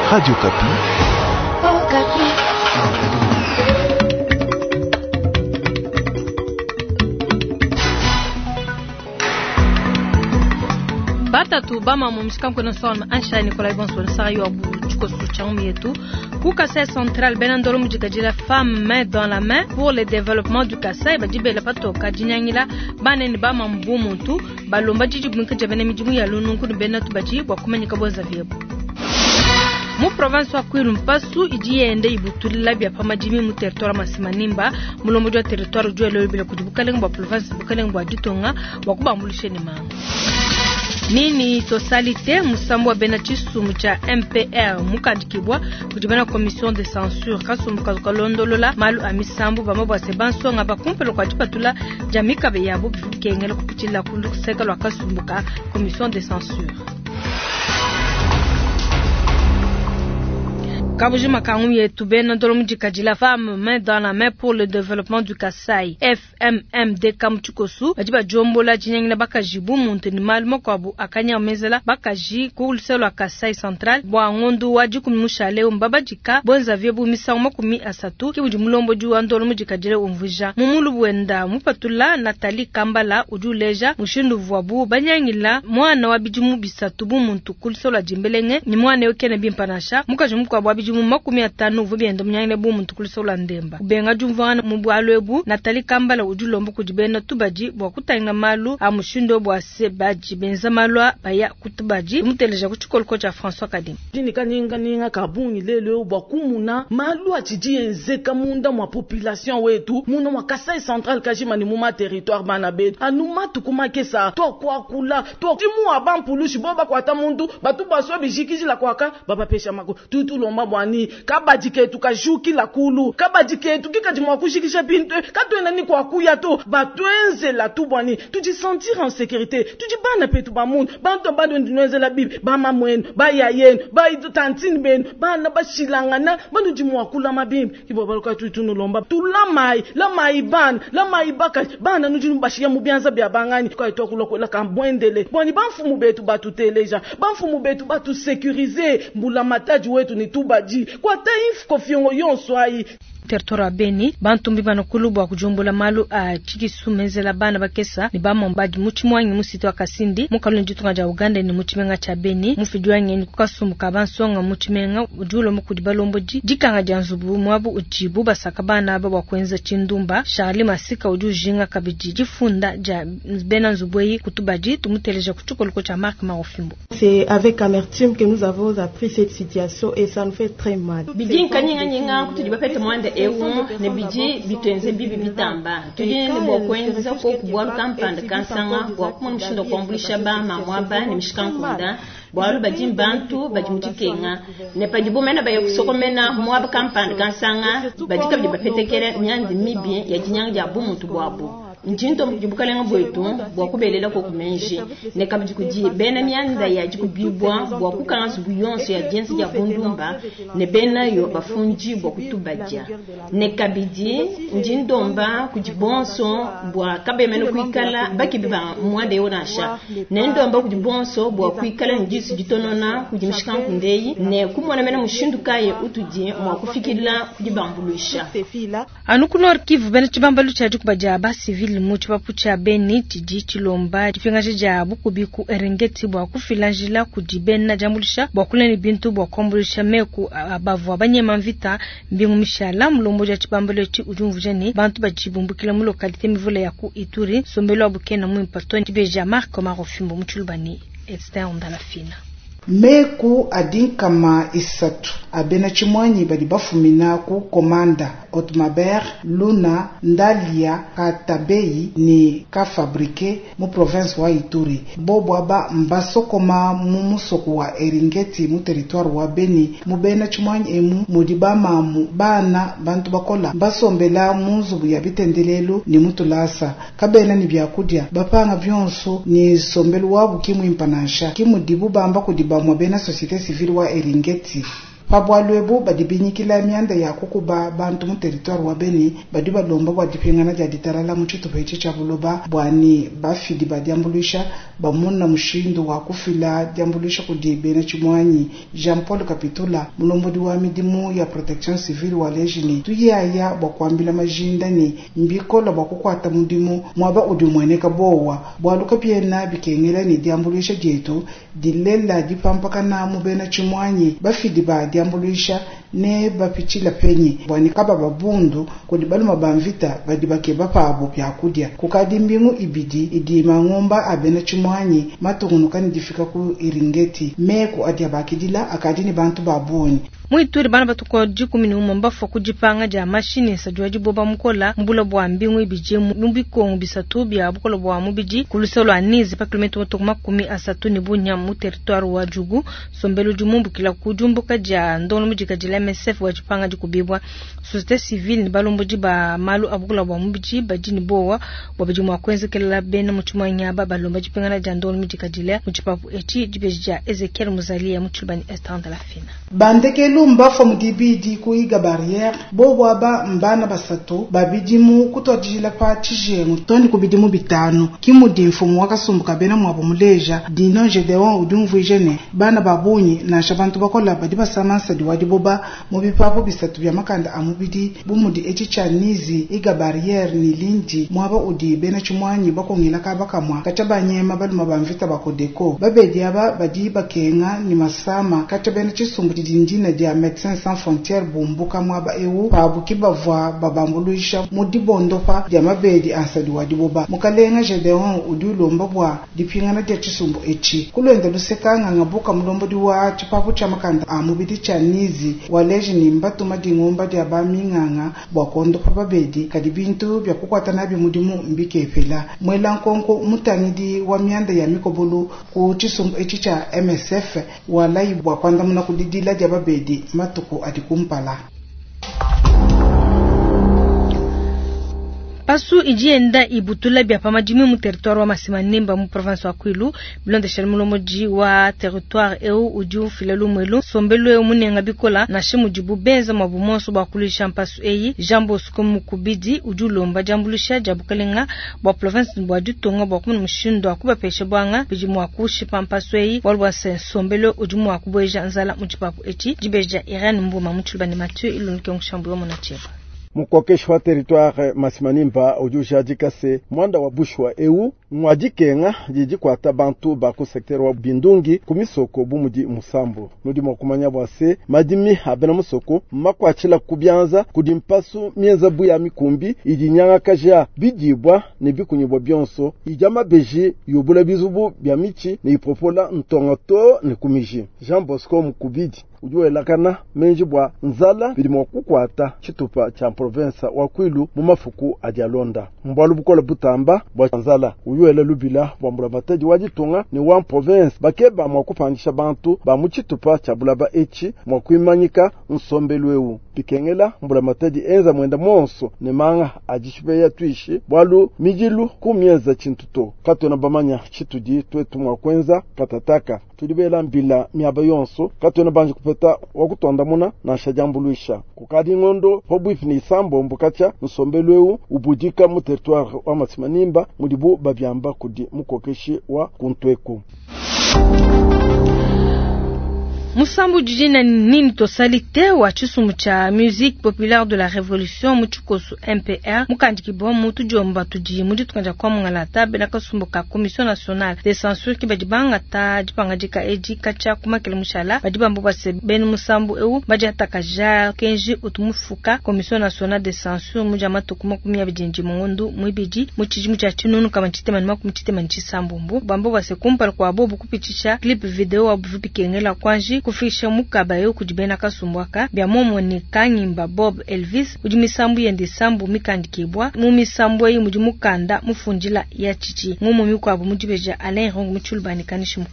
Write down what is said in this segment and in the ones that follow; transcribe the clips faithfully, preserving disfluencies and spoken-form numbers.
Radio Kapi. Oh, Kapi. Bata tu bama mumshika mkono sawa ansha Nicolas Bonson sayo abu chuko suchang yetu ku Kasai central benandolo mujikajila femme main dans la main pour le développement du Kasai bajibe la patoka jinyangila bana ni bama mbumu tu balomba jiji bunke jabene mijimu ya lununku ni benatu baji kwa kumanyika bonza vyebu mu province wa Kwilu mpasu ijiende ibutulila bya pamajimi mu territoire masimanimba mulombo jwa territoire jwa lelo bila kujibukalenga ba province bukalenga ba Gitonga wakubambulishe ni manga nini tosalite musambo benachisu mucha M P R mukandikibwa kujibana commission de censure kasum kalondolola malu amisambu bamabwa sebanso ngaba kumpelo kwa jipatula jamika be yabo kengelo kupichila kulu sekalo akasumbuka commission de censure Kabujima kangu yetu bena dolomu jikajila femme main dans la main pour le développement du Kasai F M M D Kamchukosu bajiba jombola jinyangina bakajibu munteni malmo kwabu akanya mezela bakaji kuulselo wa Kasai central bwa ngondu wajiku mmushale umbaba jika bonza vyebu misa umakumi asatu kibuji mulombo juwa ndolomu jikajile umvuja mumulu buenda mupatula Nathalie Kambala ujuleja mushindu vuabu banyangila mwana wabijumu bisatu bu muntu kulselo wa jimbelenge ni mwana yoke na bimpanasha mukajumu kwa wabi jumu makumi atanu vubiendo mnyangine bu muntu kulisola ndemba ubenga jumvana mubwalwebu Nathalie Kambala ujulombo kujibena tubaji bwa kutanga malu amushindo bwa sebaji benza malwa baya kutubaji muteleja kuchikolko cha François Kadim jini kaninga ninga kabuni lelo bwa kumuna malu achiji enzeka munda mwa population wetu muna mwa Kasai central kajima ni muma territoire banabe anuma tukuma kesa to kwa kula to timu abampulushi boba kwa tamundu batu baswa bijikiji la kwaka baba pesha mako tutu lomba bwani kabajike tukajuki la kulu kabajike tukikajimwa kushikisha bintu katwena ni kwa kuya to batwenze la tu bwani tuji sentir en sécurité tuji bana petu ba mundu bantu bado ndinweze la bibi ba mamwenu ba yayen ba idu tantini benu bana bashilangana bantu jimwa kula mabimbi kibo baluka tutu nolomba tulamai la mai ban la mai baka bana nujinu bashiya mubyanza bya bangani kwa ito kulokwela kambwendele bwani banfumu betu batuteleja banfumu betu batu sécuriser mbula mataji wetu ni tubaji kwa taifu kofiongo yonso ai territoire Beni bantumbi bana kulubwa kujumbula malu a chikisu menzela bana bakesa ni bama mbaji muchimwanyi musito wa Kasindi mukalunji jitunga ja Uganda ni muchimenga cha Beni mufijwanyi ni kukasumuka bansonga muchimenga ujulo mukudibalomboji jikanga janzubu mwabu ujibu basaka bana aba wakwenza chindumba Charlie Masika ujujinga kabiji jifunda ja bena nzubweyi kutubaji tumuteleja kuchukoliko cha Mark Marofimbo. C'est avec amertume que nous avons appris cette situation et ça nous fait très mal. Bijin kanyinga nyinga kutudibapete mwande ewu ne biji bitwenze bibi bitamba tujine ne bokwenza ko kubwalu kampanda kansanga bwa kuma mshindo kombulisha ba mamwaba ne mshikankuda bwalu bajim bantu bajimuchikenga ne pajibumena baye kusokomena mwaba kampanda kansanga bajika bibapetekere nyanzi mibi ya jinyanga ya bumuntu bwabu njinto mjibukalenga bwetu bwa kubelela ko kumenje ne kabijikuji bena myanza ya jikubibwa bwa kukanzu buyonso ya jensi ya bundumba ne bena yo bafunji bwa kutubaja ne kabiji njindomba kujibonso bwa kabemeno kuikala bakibiba mwade yonasha ne ndomba kujibonso bwa kuikala njisi jitonona kujimshikanku ndeyi ne kumwana mena mushindukaye utuje mwa kufikira kujibambulisha anukunor Kivu bena chibambalu cha jikubaja basi vile muchi papucha Beni tiji chilomba jifingaje ja bukubiku Erengeti bwa kufilajila kujibena jambulisha bwa kuleni bintu bwa kombulisha meku abavu abanyema mvita mbingu mishala mulombo ja chibambalo chi ujumvujeni bantu bajibumbukila mu lokalite mivule ya ku Ituri sombelo abukena mu impatoni tibeja Mark Marofimbo muchulubani externe ndalafina meku adinkama isatu abena chimwanyi bali bafumina ku komanda Otmaber Luna Ndalia Katabei ni ka fabrique mu province wa Ituri bobo aba mbasokoma mu musoko wa Eringeti mu territoire wa Beni mu bena chimwanyi emu mudiba mamu bana bantu bakola basombela munzubu ya bitendelelo ni mutulasa kabena ni byakudya bapanga byonso ni sombelo wabu kimu impanasha kimu dibu bamba kudiba mwa bena société civile wa Eringeti pabwalwebo badibinyikila mianda ya kukuba bantu mu territoire wa Beni badi balomba badipengana jadi tarala mu chitupa ichi cha buloba bwani bafidi badiambulisha bamuna mushindo wa kufila diambulisha kudibena chimwanyi Jean Paul Kapitula mulombodi wa midimu ya protection civile wa lejini tuyaya bakwambila majindani mbikola bakukwata mudimu mwaba udimweneka bowa bwaluka piena bikengela ni diambulisha jetu dilela dipampaka na mubena chimwanyi bafidi ba diambulisha ne bapichila penye bwani kaba babundu kodi baluma bamvita badibake bapabo pyakudia kukadi mbingu ibidi idima ngomba abena chimwanyi matungunu kani difika ku iringeti meku adia bakidila akadini bantu babuni Muituri bana batuko jikumi ni umomba foku jipanga ja mashini sajua jiboba mkola mbula bwa mbingu ibije mbiko bisatu bya bukola bwa mubiji kuluselo anizi pa kilometro tokuma kumi asatu ni bunya mu territoire wa Jugu sombelo jumumbu kila kujumbuka ja ndono mujika jila M S F wa jipanga jikubibwa societe civile ni balombo jiba malu abukola bwa mubiji bajini bowa wabaji mwa kwenze kila bena muchuma nyaba balomba jipanga na ja ndono mujika jila muchipapu echi jibeja Ezekiel Muzalia muchulbani Esther de la Fina bandeke lumba fo mudibidi kuiga barrière bobo aba mbana basatu babidimu kutojila pa chijengu tondi kubidimu bitano kimudi mfumu wakasumbuka bena mwabo muleja dino Gedeon udumvu jene bana babunyi na shabantu bakola badiba samansa diwadi boba mubipapo bisatu bya makanda amubidi bumudi echichanizi iga barrière ni lindi mwaba udi bena chumwanyi bakongela kabakamwa kachabanyema baluma bamvita bakodeko babedi aba badiba kenga ni masama kachabena chisumbu dindina dia Médecins Sans Frontières bumbuka mwaba ewu babuki bavwa babambuluisha mudibondo pa dia mabedi ansadi wadiboba mukalenga Gedeon udulomba bwa dipingana dia chisumbu echi kulwenda lusekanga ngabuka mulombo diwa chipapo cha makanda amubidi chanizi waleji ni mbatu madingomba dia baminganga bwa kondo pa babedi kadi bintu bya kukwata nabi mudimu mbikepela mwela nkonko mutangidi wa mianda ya mikobulu ku chisumbu echi cha M S F walai bwa kwanda muna kudidila dia babedi matuko adikumpala Pasu ijienda ibutula bya pamajimi mu territoire wa Masimanimba mu province wa Kwilu bilonde shalmulomoji wa territoire eu uju filelu mwelu sombelo eu munenga bikola na shimu jibu benza mabumonso ba kulisha mpasu eyi jambo skumu kubidi uju lomba jambulisha jabukalenga ba province bwa dutonga bwa kumu mushindo akuba peshe bwanga bijimu akushi pampasu eyi walwa se sombelo uju mu akubweja nzala mujipapu echi jibeja Irene Mbuma muchulbani Mathieu ilunike ngushambuyo monacheba mukokeshi wa territoire Masimanimba ujusha jikase mwanda wa bushwa eu mwajikenga jiji kwata bantu ba ku secteur wa Bindungi kumisoko bumuji musambo nudi mwakumanya bwase madimi abena musoko makwachila kubyanza kudimpasu mieza buya mikumbi ijinyanga kaja bidibwa ne bikunyibwa byonso ijama beji yobula bizubu bya michi ne ipopola ntongoto ne kumiji Jean Bosco Mukubidi ujuwe lakana menji bwa nzala bilimo kukwata chitupa cha province wa Kwilu mu mafuku ajalonda mbwalu bukola butamba bwa nzala ujuwe la lubila bwa mbulabataji wajitunga ni one province bakeba mwa kupangisha bantu ba mu chitupa cha bulaba echi mwa kuimanyika nsombelwewu pikengela mbulabataji enza mwenda monso ne manga ajishibe ya tuishi bwalu mijilu kumyeza chintuto katona bamanya chitudi twetu mwa kwenza katataka tudibela mbila miaba yonso katona banje kupeta wakutonda muna na shajambuluisha kukadi ngondo hobwifini sambo mbukacha nsombelwewu ubujika mu territoire wa Masimanimba mudibu babyamba kudi mukokeshi wa kuntweku Musambu jijina nini tosalite wa chisumu cha musique populaire de la révolution muchukosu M P R mukandiki bo mutu jomba tuji mudi tukanja kwa mungalata bena kasumbuka commission nationale de censure ki badibanga ta jipanga jika eji kacha kumakele mushala badibambo base ben musambu eu bajata kaja kenji utumufuka commission nationale de censure mujama tukuma kumya bijinji mungundu mwibiji muchiji mucha chinunu kama chitema nima kumchitema nchisambumbu bambo base kumpal kwa bobu kupitisha clip video wa buvupi kengela kwanji kufisha mukaba yo kujibena kasumbwaka bya momo ni kanyimba Bob Elvis ujimisambu yende sambu mikandikibwa mu misambu yi mujimukanda mufunjila ya chichi ngumu mikwabo mujibeja Alain Rong muchulbani kanishi mkongo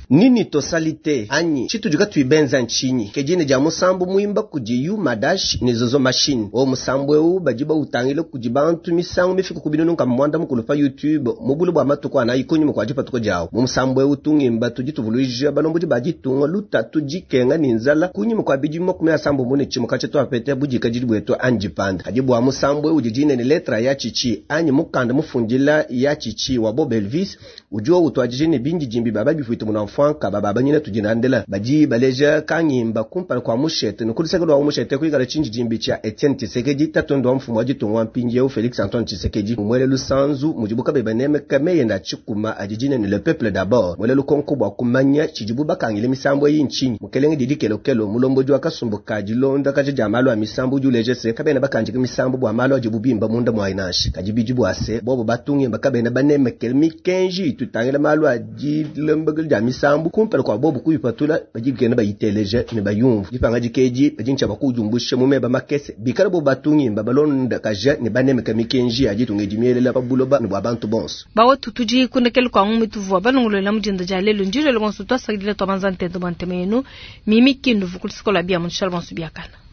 nini tosalite anyi chitujuka tuibenza nchinyi kejine ja musambu muimba kujiyu madash nizozo machine o musambu eu bajiba utangile kujibantu misangu mifika kubinunu nka mwanda mukulufa YouTube mubulu bwa matuko ana ikonyi mukwajipa tuko jawo mu musambu eu tungimba tujituvuluje balombo jibajitunga luta tujikenga ninzala kunyi mukwabiji mokumya sambu mune chimukache to apete bujika jiribweto anjipanda kajibu wa musambu eu jijine ni letra ya chichi anyi mukanda mufungila ya chichi wa Bob Elvis ujuo utwajijine binji jimbi baba bifuito munamfanka baba banyine tujinandela baji baleja kanyimba kumpana kwa mushete nukulisegelo wa mushete kwigala chinji jimbi cha Etienne Tshisekedi tatondo mfumo wajitungwa mpinji ya Felix Antoine Tshisekedi mwele lusanzu mujibuka bebaneme kameye na chikuma ajijine ni le peuple d'abord mwele lukonkubwa kumanya chijibuba kangile misambo y'inchini mukelenge didikelo kelo mulombo jwa kasumbuka jilonda kaje jamalo amisambo juleje se kabena bakanjika misambo bwa malo ajibubimba munda mwainashi kajibijibu ase bobo batungi bakabena baneme kelmi kenji tutangela malo ajilembagel jamisambo kumpana kwa bobo kuyipatula bajigena bayiteleje ne bayumvu jipanga jikeji bajincha bakujumbushe mumeba makese bikarabo batungi babalonda kaje ne baneme kamikenji ajitunge jimielela babuloba ne bwabantu bonso bawo tutuji kunekelo kwa mituvu balungulo la mujinda jalelo njiro le bonso to sagile to manzante to bantemenu mimi kindu vukulsikola bia munshal bonso biakana